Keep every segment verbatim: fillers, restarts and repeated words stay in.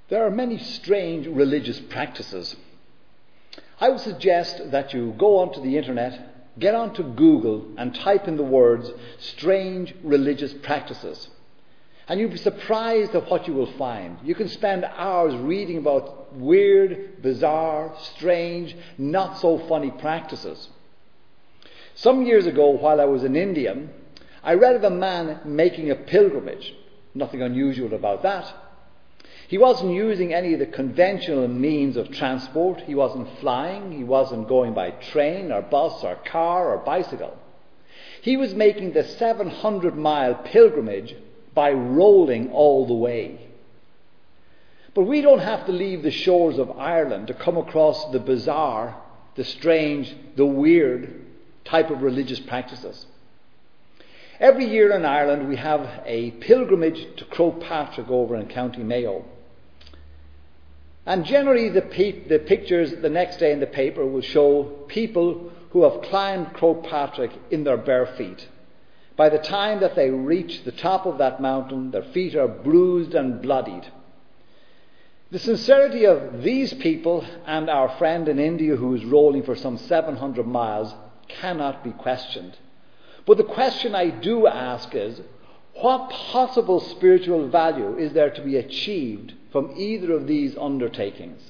There are many strange religious practices. I would suggest that you go onto the internet, get onto Google and type in the words strange religious practices. And you'll be surprised at what you will find. You can spend hours reading about weird, bizarre, strange, not so funny practices. Some years ago, while I was in India, I read of a man making a pilgrimage. Nothing unusual about that. He wasn't using any of the conventional means of transport. He wasn't flying. He wasn't going by train or bus or car or bicycle. He was making the seven hundred mile pilgrimage by rolling all the way. But we don't have to leave the shores of Ireland to come across the bizarre, the strange, the weird type of religious practices. Every year in Ireland we have a pilgrimage to Croagh Patrick over in County Mayo. And generally the, pe- the pictures the next day in the paper will show people who have climbed Croagh Patrick in their bare feet. By the time that they reach the top of that mountain, their feet are bruised and bloodied. The sincerity of these people and our friend in India who is rolling for some seven hundred miles cannot be questioned. But the question I do ask is, what possible spiritual value is there to be achieved from either of these undertakings?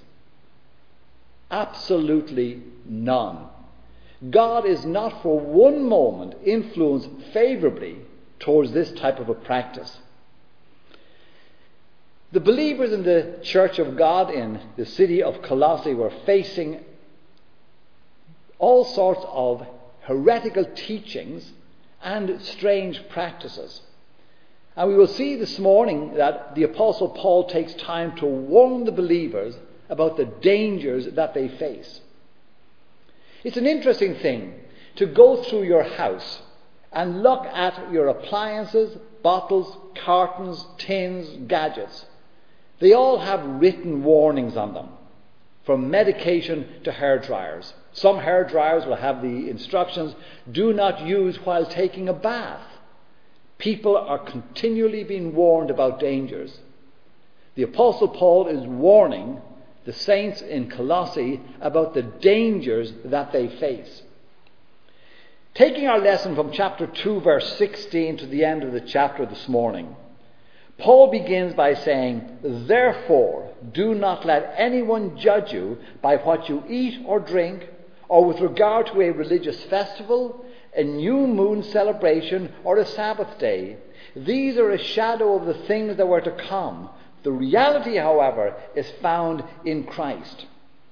Absolutely none. God is not for one moment influenced favourably towards this type of a practice. The believers in the Church of God in the city of Colossae were facing all sorts of heretical teachings and strange practices. And we will see this morning that the Apostle Paul takes time to warn the believers about the dangers that they face. It's an interesting thing to go through your house and look at your appliances, bottles, cartons, tins, gadgets. They all have written warnings on them, from medication to hair dryers. Some hair dryers will have the instructions, do not use while taking a bath. People are continually being warned about dangers. The Apostle Paul is warning the saints in Colossae about the dangers that they face. Taking our lesson from chapter two, verse sixteen to the end of the chapter this morning, Paul begins by saying, "Therefore, do not let anyone judge you by what you eat or drink, or with regard to a religious festival, a new moon celebration, or a Sabbath day. These are a shadow of the things that were to come. The reality, however, is found in Christ."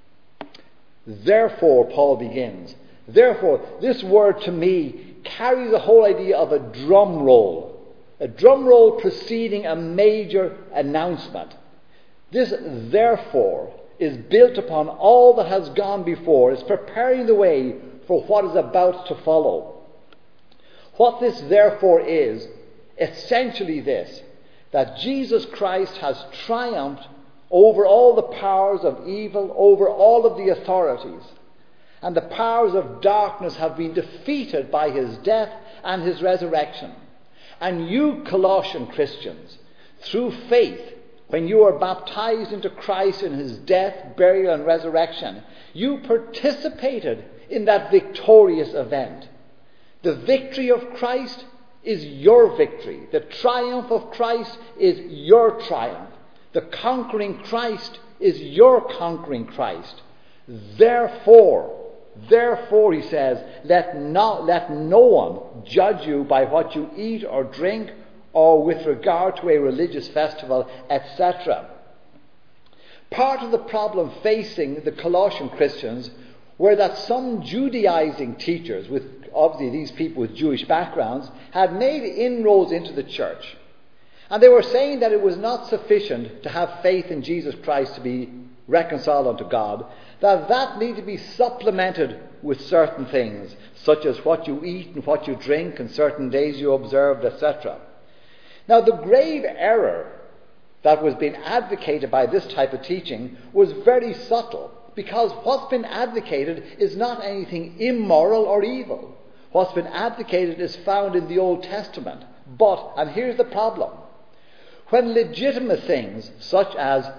Therefore, Paul begins. Therefore, this word to me carries the whole idea of a drum roll. A drum roll preceding a major announcement. This therefore is built upon all that has gone before. It's preparing the way for what is about to follow. What this therefore is, essentially this, that Jesus Christ has triumphed over all the powers of evil, over all of the authorities, and the powers of darkness have been defeated by his death and his resurrection. And you, Colossian Christians, through faith, when you are baptized into Christ in his death, burial and resurrection, you participated in that victorious event. The victory of Christ is your victory. The triumph of Christ is your triumph. The conquering Christ is your conquering Christ. Therefore, therefore, he says, let not let no one judge you by what you eat or drink, or with regard to a religious festival, et cetera. Part of the problem facing the Colossian Christians were that some Judaizing teachers, with obviously these people with Jewish backgrounds, had made inroads into the church. And they were saying that it was not sufficient to have faith in Jesus Christ to be reconciled unto God, that that needed to be supplemented with certain things, such as what you eat and what you drink and certain days you observed, et cetera. Now, the grave error that was being advocated by this type of teaching was very subtle, because what's been advocated is not anything immoral or evil. What's been advocated is found in the Old Testament. But, and here's the problem, when legitimate things such as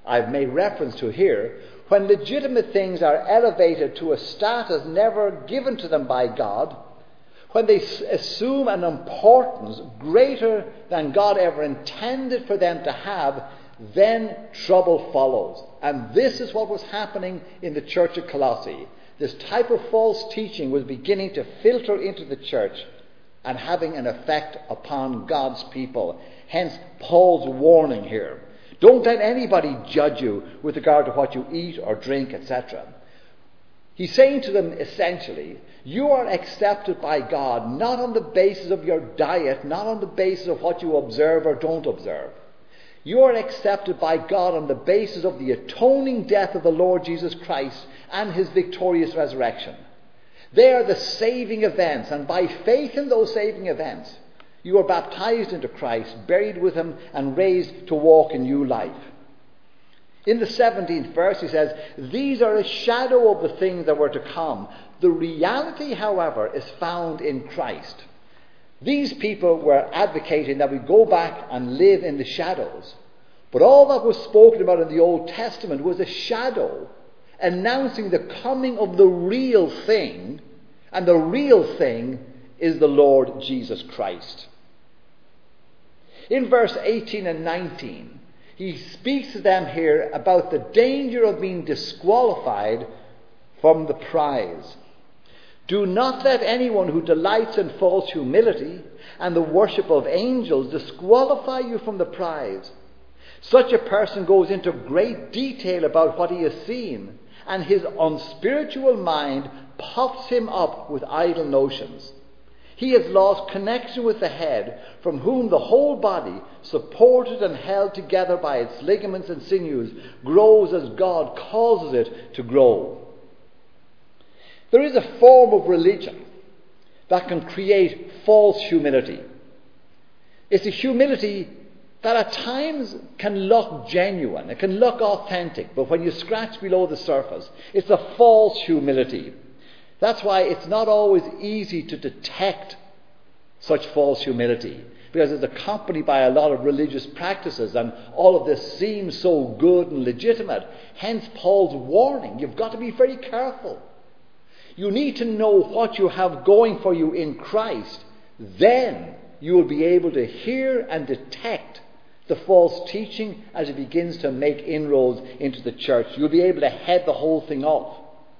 I've made reference to here, when legitimate things are elevated to a status never given to them by God, when they assume an importance greater than God ever intended for them to have, then trouble follows. And this is what was happening in the church of Colossae. This type of false teaching was beginning to filter into the church and having an effect upon God's people. Hence Paul's warning here. Don't let anybody judge you with regard to what you eat or drink, et cetera. He's saying to them essentially, you are accepted by God not on the basis of your diet, not on the basis of what you observe or don't observe. You are accepted by God on the basis of the atoning death of the Lord Jesus Christ and his victorious resurrection. They are the saving events, and by faith in those saving events, you are baptized into Christ, buried with him, and raised to walk in new life. In the seventeenth verse he says, these are a shadow of the things that were to come. The reality, however, is found in Christ. These people were advocating that we go back and live in the shadows. But all that was spoken about in the Old Testament was a shadow announcing the coming of the real thing, and the real thing is the Lord Jesus Christ. In verse eighteen and nineteen, he speaks to them here about the danger of being disqualified from the prize. Do not let anyone who delights in false humility and the worship of angels disqualify you from the prize. Such a person goes into great detail about what he has seen, and his unspiritual mind puffs him up with idle notions. He has lost connection with the head, from whom the whole body, supported and held together by its ligaments and sinews, grows as God causes it to grow. There is a form of religion that can create false humility. It's a humility that at times can look genuine, it can look authentic, but when you scratch below the surface, it's a false humility. That's why it's not always easy to detect such false humility, because it's accompanied by a lot of religious practices, and all of this seems so good and legitimate. Hence Paul's warning, you've got to be very careful. You need to know what you have going for you in Christ. Then you will be able to hear and detect the false teaching as it begins to make inroads into the church. You'll be able to head the whole thing off.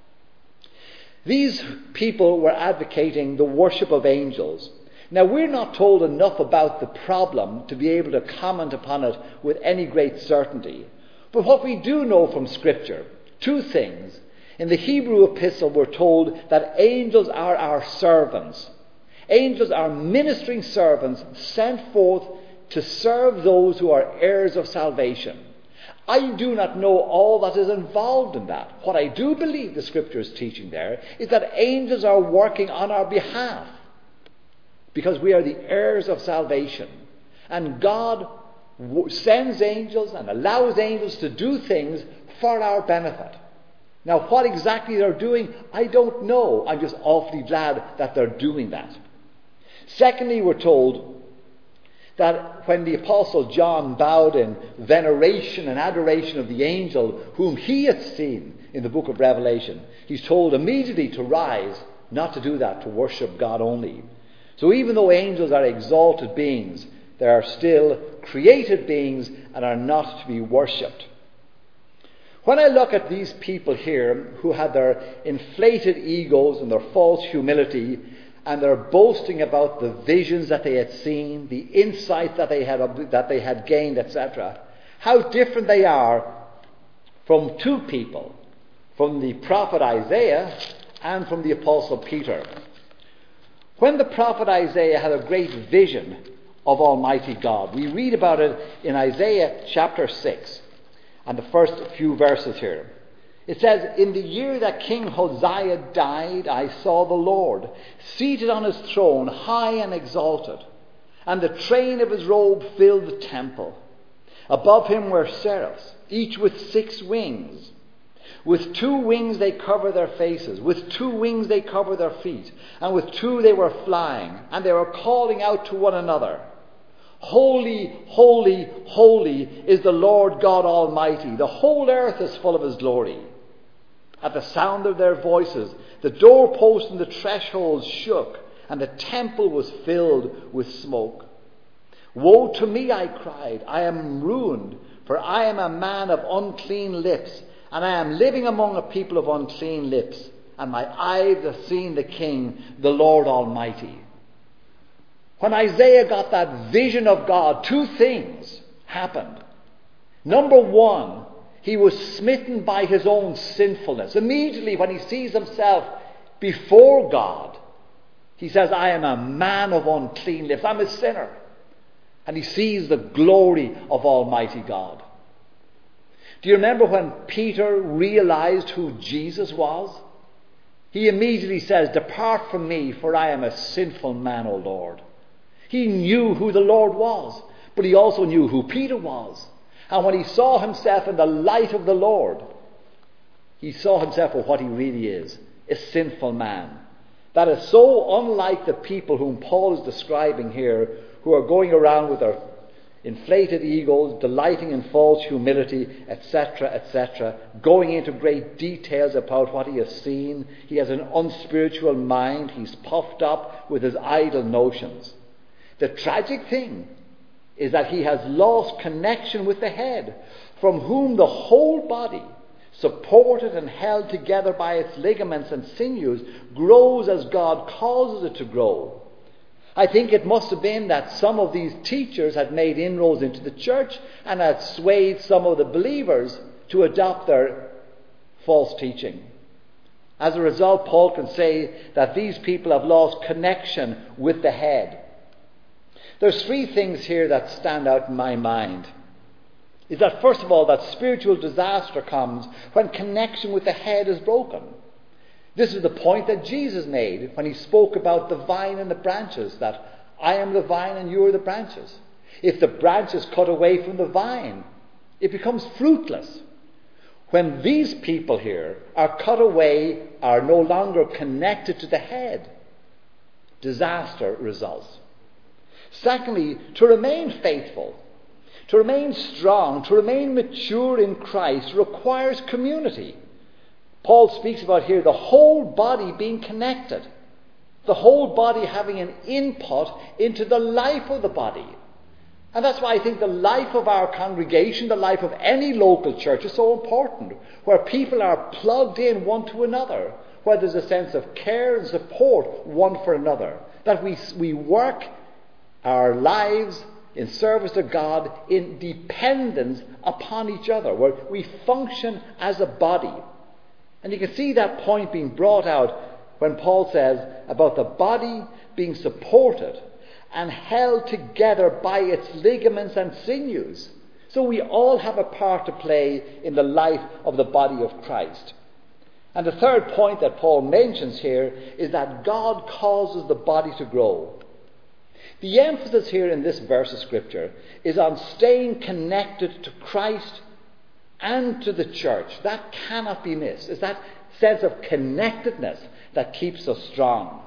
These people were advocating the worship of angels. Now, we're not told enough about the problem to be able to comment upon it with any great certainty. But what we do know from Scripture, two things. In the Hebrew epistle, we're told that angels are our servants. Angels are ministering servants sent forth to serve those who are heirs of salvation. I do not know all that is involved in that. What I do believe the Scripture is teaching there is that angels are working on our behalf because we are the heirs of salvation. And God sends angels and allows angels to do things for our benefit. Now, what exactly they're doing, I don't know. I'm just awfully glad that they're doing that. Secondly, we're told that when the Apostle John bowed in veneration and adoration of the angel whom he had seen in the book of Revelation, he's told immediately to rise, not to do that, to worship God only. So even though angels are exalted beings, they are still created beings and are not to be worshipped. When I look at these people here who had their inflated egos and their false humility, and they're boasting about the visions that they had seen, the insight that they had that they had gained, et cetera, how different they are from two people, from the prophet Isaiah and from the apostle Peter. When the prophet Isaiah had a great vision of Almighty God, we read about it in Isaiah chapter six and the first few verses here. It says, in the year that King Hosea died, I saw the Lord, seated on his throne, high and exalted, and the train of his robe filled the temple. Above him were seraphs, each with six wings. With two wings they cover their faces, with two wings they cover their feet, and with two they were flying, and they were calling out to one another, Holy, holy, holy is the Lord God Almighty. The whole earth is full of his glory. At the sound of their voices, the doorposts and the thresholds shook, and the temple was filled with smoke. Woe to me, I cried. I am ruined, for I am a man of unclean lips, and I am living among a people of unclean lips, and my eyes have seen the King, the Lord Almighty. When Isaiah got that vision of God, two things happened. Number one, he was smitten by his own sinfulness. Immediately when he sees himself before God, he says, I am a man of unclean lips. I'm a sinner. And he sees the glory of Almighty God. Do you remember when Peter realized who Jesus was? He immediately says, depart from me, for I am a sinful man, O Lord. He knew who the Lord was, but he also knew who Peter was. And when he saw himself in the light of the Lord, he saw himself for what he really is, a sinful man. That is so unlike the people whom Paul is describing here, who are going around with their inflated egos, delighting in false humility, et cetera, et cetera, going into great details about what he has seen. He has an unspiritual mind. He's puffed up with his idle notions. The tragic thing is that he has lost connection with the head, from whom the whole body, supported and held together by its ligaments and sinews, grows as God causes it to grow. I think it must have been that some of these teachers had made inroads into the church and had swayed some of the believers to adopt their false teaching. As a result, Paul can say that these people have lost connection with the head. There's three things here that stand out in my mind. Is that first of all, that spiritual disaster comes when connection with the head is broken. This is the point that Jesus made when he spoke about the vine and the branches, that I am the vine and you are the branches. If the branch is cut away from the vine, it becomes fruitless. When these people here are cut away, are no longer connected to the head, disaster results. Secondly, to remain faithful, to remain strong, to remain mature in Christ requires community. Paul speaks about here the whole body being connected, the whole body having an input into the life of the body. And that's why I think the life of our congregation, the life of any local church is so important, where people are plugged in one to another, where there's a sense of care and support one for another, that we, we work our lives in service to God in dependence upon each other, where we function as a body. And you can see that point being brought out when Paul says about the body being supported and held together by its ligaments and sinews. So we all have a part to play in the life of the body of Christ. And the third point that Paul mentions here is that God causes the body to grow. The emphasis here in this verse of Scripture is on staying connected to Christ and to the church. That cannot be missed. It's that sense of connectedness that keeps us strong.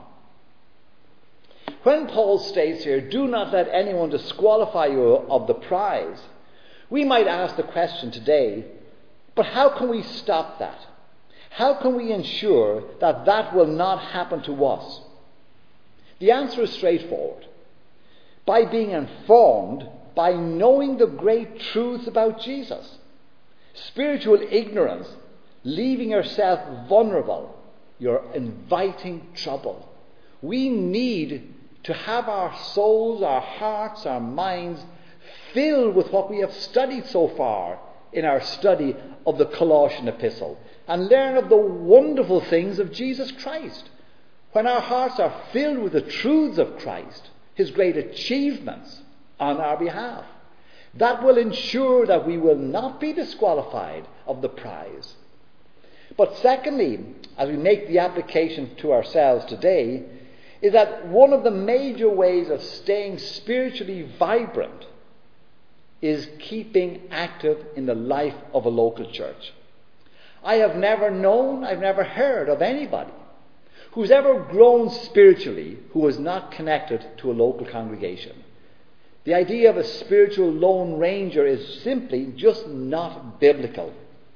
When Paul states here, do not let anyone disqualify you of the prize, we might ask the question today, but how can we stop that? How can we ensure that that will not happen to us? The answer is straightforward. By being informed, by knowing the great truths about Jesus. Spiritual ignorance, leaving yourself vulnerable, you're inviting trouble. We need to have our souls, our hearts, our minds filled with what we have studied so far in our study of the Colossian epistle, and learn of the wonderful things of Jesus Christ. When our hearts are filled with the truths of Christ, his great achievements on our behalf, that will ensure that we will not be disqualified of the prize. But secondly, as we make the application to ourselves today, is that one of the major ways of staying spiritually vibrant is keeping active in the life of a local church. I have never known, I've never heard of anybody who's ever grown spiritually who was not connected to a local congregation. The idea of a spiritual lone ranger is simply just not biblical.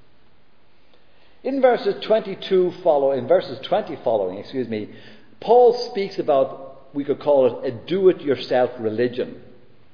In verses twenty-two follow, in verses twenty following, excuse me, Paul speaks about, we could call it a do-it-yourself religion.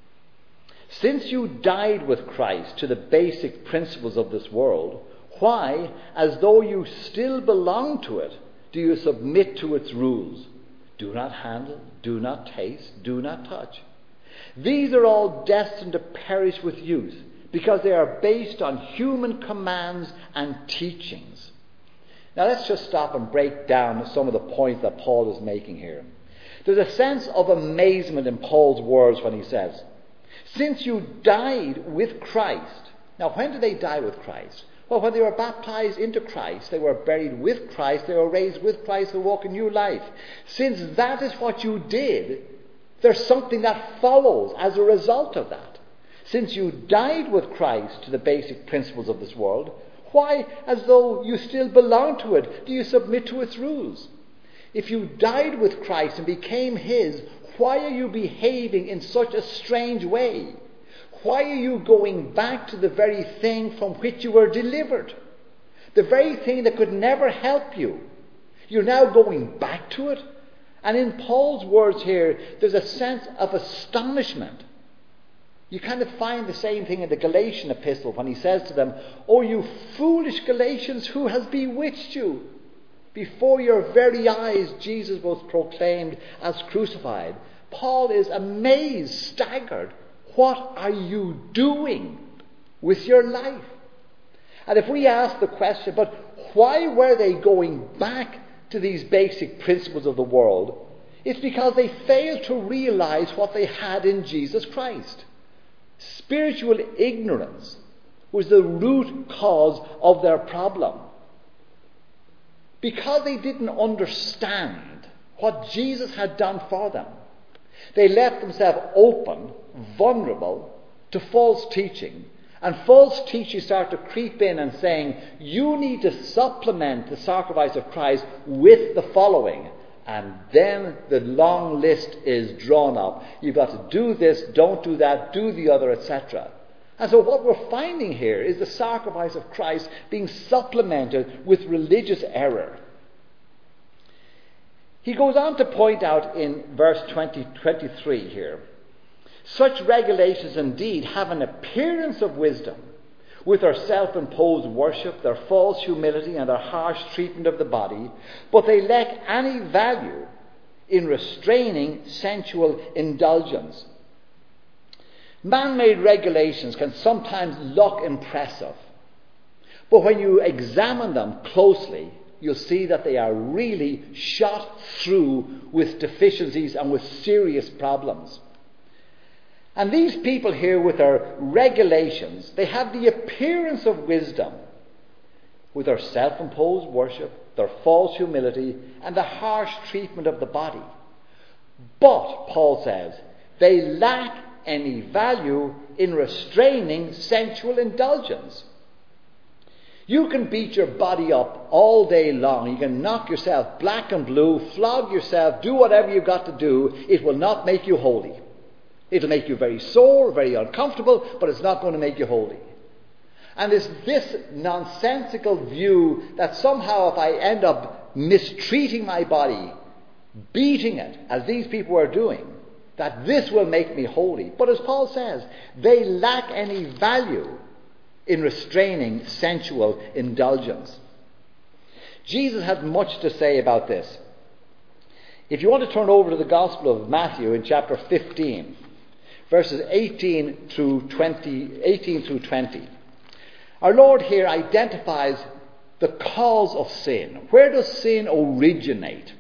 Since you died with Christ to the basic principles of this world, why, as though you still belong to it, do you submit to its rules? Do not handle, do not taste, do not touch. These are all destined to perish with use, because they are based on human commands and teachings. Now let's just stop and break down some of the points that Paul is making here. There's a sense of amazement in Paul's words when he says, since you died with Christ. Now when did they die with Christ? Well, when they were baptized into Christ, they were buried with Christ, they were raised with Christ to walk a new life. Since that is what you did, there's something that follows as a result of that. Since you died with Christ to the basic principles of this world, why, as though you still belong to it, do you submit to its rules? If you died with Christ and became his, why are you behaving in such a strange way? Why are you going back to the very thing from which you were delivered? The very thing that could never help you. You're now going back to it? And in Paul's words here, there's a sense of astonishment. You kind of find the same thing in the Galatian epistle when he says to them, "O you foolish Galatians, who has bewitched you? Before your very eyes Jesus was proclaimed as crucified." Paul is amazed, staggered. What are you doing with your life? And if we ask the question, but why were they going back to these basic principles of the world? It's because they failed to realize what they had in Jesus Christ. Spiritual ignorance was the root cause of their problem. Because they didn't understand what Jesus had done for them, they left themselves open, vulnerable to false teaching. And false teachers start to creep in and saying, you need to supplement the sacrifice of Christ with the following. And then the long list is drawn up. You've got to do this, don't do that, do the other, et cetera. And so what we're finding here is the sacrifice of Christ being supplemented with religious error. He goes on to point out in verse twenty, twenty-three here, such regulations indeed have an appearance of wisdom, with their self-imposed worship, their false humility, and their harsh treatment of the body, but they lack any value in restraining sensual indulgence. Man-made regulations can sometimes look impressive, but when you examine them closely, you'll see that they are really shot through with deficiencies and with serious problems. And these people here with their regulations, they have the appearance of wisdom with their self-imposed worship, their false humility, and the harsh treatment of the body. But, Paul says, they lack any value in restraining sensual indulgence. You can beat your body up all day long. You can knock yourself black and blue, flog yourself, do whatever you've got to do. It will not make you holy. It'll make you very sore, very uncomfortable, but it's not going to make you holy. And it's this nonsensical view that somehow if I end up mistreating my body, beating it, as these people are doing, that this will make me holy. But as Paul says, they lack any value in restraining sensual indulgence. Jesus has much to say about this. If you want to turn over to the Gospel of Matthew in chapter fifteen, verses eighteen through twenty, eighteen through twenty, our Lord here identifies the cause of sin. Where does sin originate?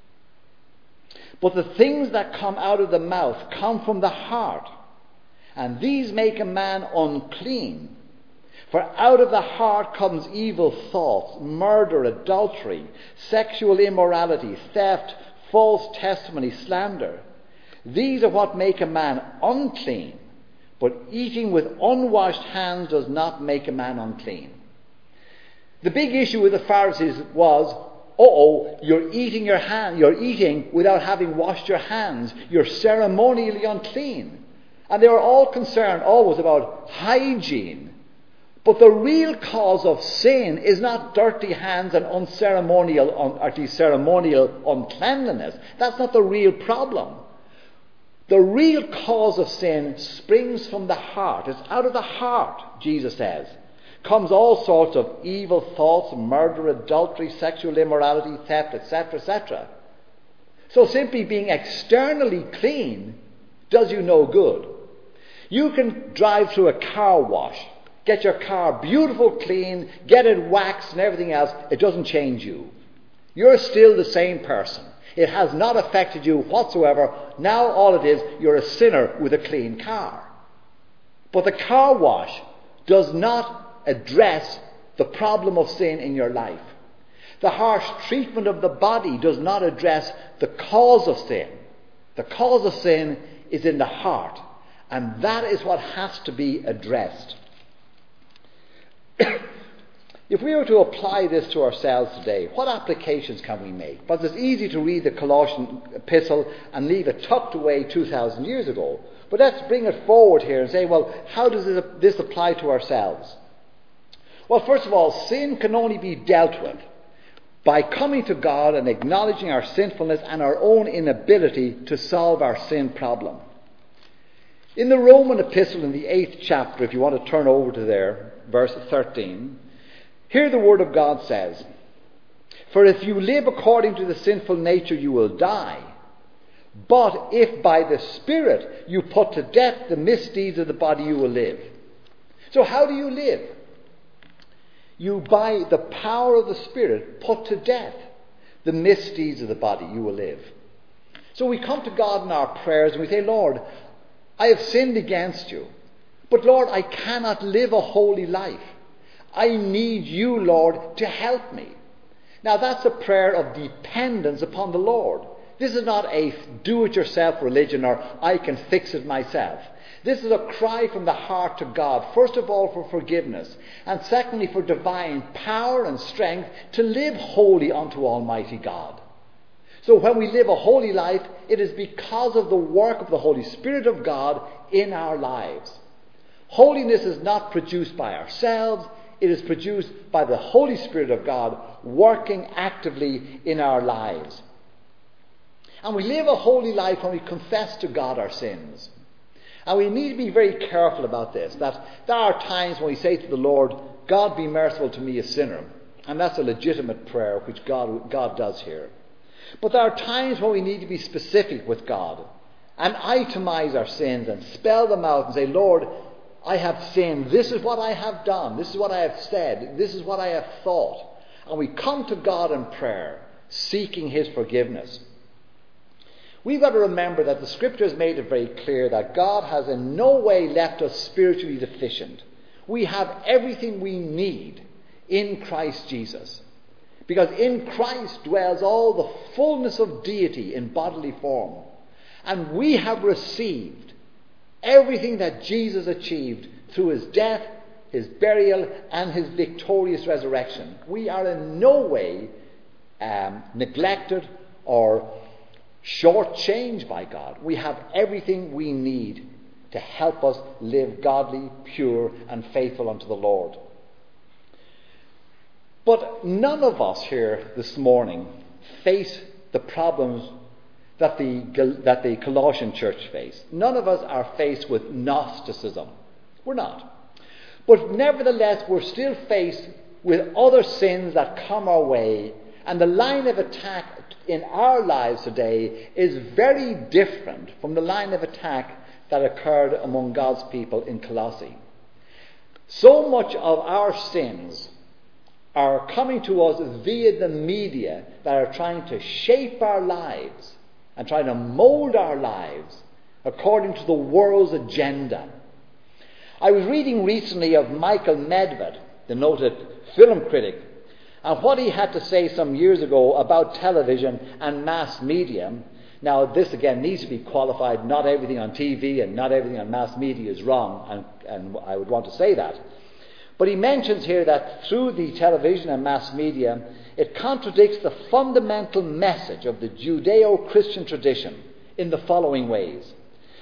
But the things that come out of the mouth come from the heart, and these make a man unclean. For out of the heart comes evil thoughts, murder, adultery, sexual immorality, theft, false testimony, slander. These are what make a man unclean, but eating with unwashed hands does not make a man unclean. The big issue with the Pharisees was, uh-oh, you're eating your hand, you're eating without having washed your hands. You're ceremonially unclean. And they were all concerned always about hygiene. But the real cause of sin is not dirty hands and unceremonial, or ceremonial uncleanliness. That's not the real problem. The real cause of sin springs from the heart. It's out of the heart, Jesus says. Comes all sorts of evil thoughts, murder, adultery, sexual immorality, theft, et cetera, et cetera. So simply being externally clean does you no good. You can drive through a car wash, get your car beautiful clean, get it waxed and everything else. It doesn't change you. You're still the same person. It has not affected you whatsoever. Now all it is, you're a sinner with a clean car. But the car wash does not address the problem of sin in your life. The harsh treatment of the body does not address the cause of sin. The cause of sin is in the heart. And that is what has to be addressed. If we were to apply this to ourselves today, what applications can we make? But it's easy to read the Colossian epistle and leave it tucked away two thousand years ago. But let's bring it forward here and say, well, how does this apply to ourselves? Well, first of all, sin can only be dealt with by coming to God and acknowledging our sinfulness and our own inability to solve our sin problem. In the Roman epistle in the eighth chapter, if you want to turn over to there, verse thirteen, here the word of God says, "For if you live according to the sinful nature, you will die. But if by the Spirit you put to death the misdeeds of the body, you will live." So how do you live? You, by the power of the Spirit, put to death the misdeeds of the body, you will live. So we come to God in our prayers and we say, Lord, I have sinned against you. But Lord, I cannot live a holy life. I need you, Lord, to help me. Now that's a prayer of dependence upon the Lord. This is not a do-it-yourself religion or I can fix it myself. This is a cry from the heart to God, first of all for forgiveness, and secondly for divine power and strength to live holy unto Almighty God. So when we live a holy life, it is because of the work of the Holy Spirit of God in our lives. Holiness is not produced by ourselves. It is produced by the Holy Spirit of God working actively in our lives. And we live a holy life when we confess to God our sins. And we need to be very careful about this, that there are times when we say to the Lord, God be merciful to me a sinner. And that's a legitimate prayer which God, God does here. But there are times when we need to be specific with God and itemize our sins and spell them out and say, Lord, I have sinned. This is what I have done. This is what I have said. This is what I have thought. And we come to God in prayer, seeking his forgiveness. We've got to remember that the Scripture has made it very clear that God has in no way left us spiritually deficient. We have everything we need in Christ Jesus. Because in Christ dwells all the fullness of deity in bodily form. And we have received everything that Jesus achieved through his death, his burial, and his victorious resurrection. We are in no way um, neglected or shortchanged by God. We have everything we need to help us live godly, pure, and faithful unto the Lord. But none of us here this morning face the problems that the, that the Colossian church faced. None of us are faced with Gnosticism. We're not. But nevertheless, we're still faced with other sins that come our way, and the line of attack in our lives today is very different from the line of attack that occurred among God's people in Colossae. So much of our sins are coming to us via the media that are trying to shape our lives and trying to mold our lives according to the world's agenda. I was reading recently of Michael Medved, the noted film critic, and what he had to say some years ago about television and mass media. Now, this again needs to be qualified. Not everything on T V and not everything on mass media is wrong, and, and I would want to say that. But he mentions here that through the television and mass media, it contradicts the fundamental message of the Judeo-Christian tradition in the following ways.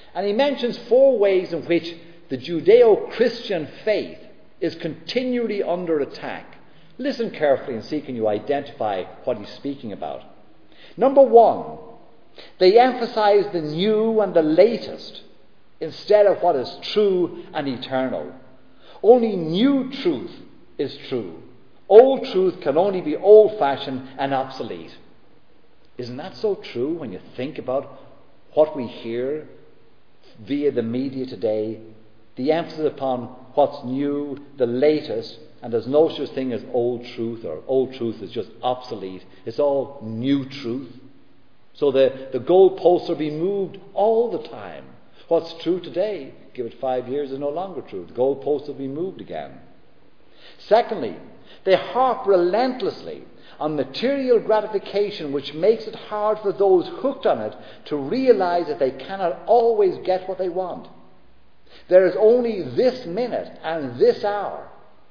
And he mentions four ways in which the Judeo-Christian faith is continually under attack. Listen carefully and see can you identify what he's speaking about. Number one, they emphasize the new and the latest instead of what is true and eternal. Only new truth is true. Old truth can only be old-fashioned and obsolete. Isn't that so true when you think about what we hear via the media today? The emphasis upon what's new, the latest, and there's no such thing as old truth, or old truth is just obsolete. It's all new truth. So the, the goalposts are being moved all the time. What's true today, give it five years, is no longer true. The goalposts will be moved again. Secondly, they harp relentlessly on material gratification, which makes it hard for those hooked on it to realize that they cannot always get what they want. There is only this minute and this hour.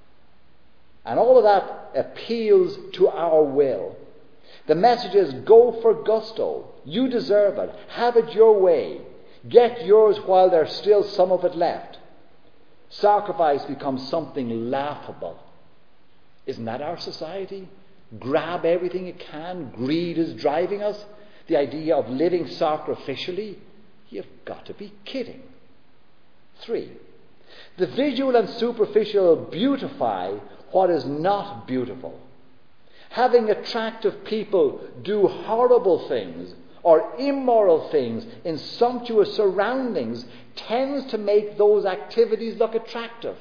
And all of that appeals to our will. The message is, go for gusto. You deserve it. Have it your way. Get yours while there's still some of it left. Sacrifice becomes something laughable. Isn't that our society? Grab everything it can. Greed is driving us. The idea of living sacrificially. You've got to be kidding. Three, the visual and superficial beautify what is not beautiful. Having attractive people do horrible things or immoral things in sumptuous surroundings tends to make those activities look attractive.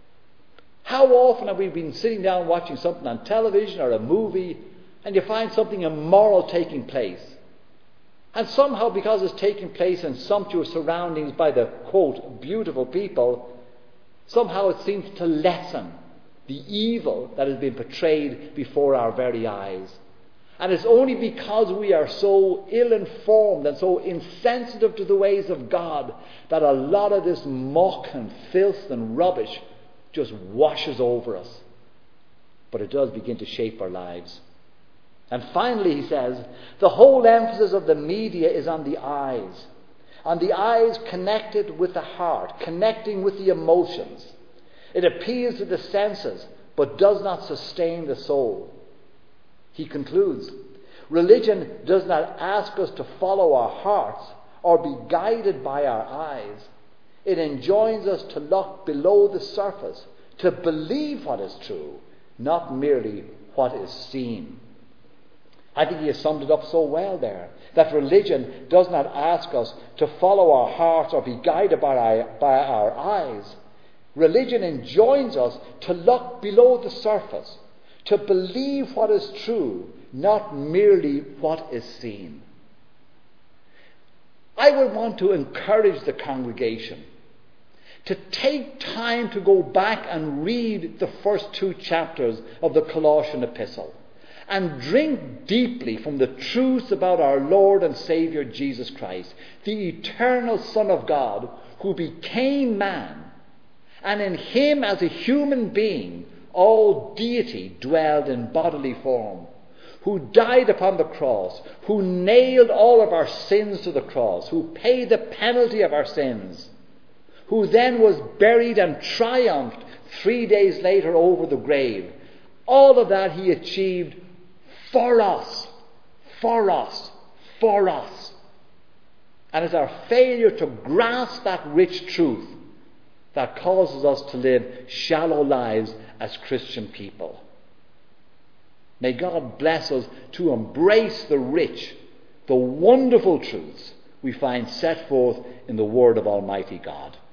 How often have we been sitting down watching something on television or a movie and you find something immoral taking place? And somehow, because it's taking place in sumptuous surroundings by the, quote, beautiful people, somehow it seems to lessen the evil that has been portrayed before our very eyes. And it's only because we are so ill-informed and so insensitive to the ways of God that a lot of this muck and filth and rubbish just washes over us. But it does begin to shape our lives. And finally, he says, the whole emphasis of the media is on the eyes. On the eyes connected with the heart, connecting with the emotions. It appeals to the senses, but does not sustain the soul. He concludes, religion does not ask us to follow our hearts or be guided by our eyes. It enjoins us to look below the surface, to believe what is true, not merely what is seen. I think he has summed it up so well there, that religion does not ask us to follow our hearts or be guided by our, by our eyes. Religion enjoins us to look below the surface, to believe what is true, not merely what is seen. I would want to encourage the congregation to take time to go back and read the first two chapters of the Colossian epistle and drink deeply from the truths about our Lord and Saviour Jesus Christ, the eternal Son of God, who became man, and in him as a human being all deity dwelled in bodily form, who died upon the cross, who nailed all of our sins to the cross, who paid the penalty of our sins, who then was buried and triumphed three days later over the grave. All of that he achieved for us, for us, for us. And it's our failure to grasp that rich truth that causes us to live shallow lives as Christian people. May God bless us to embrace the rich, the wonderful truths we find set forth in the Word of Almighty God.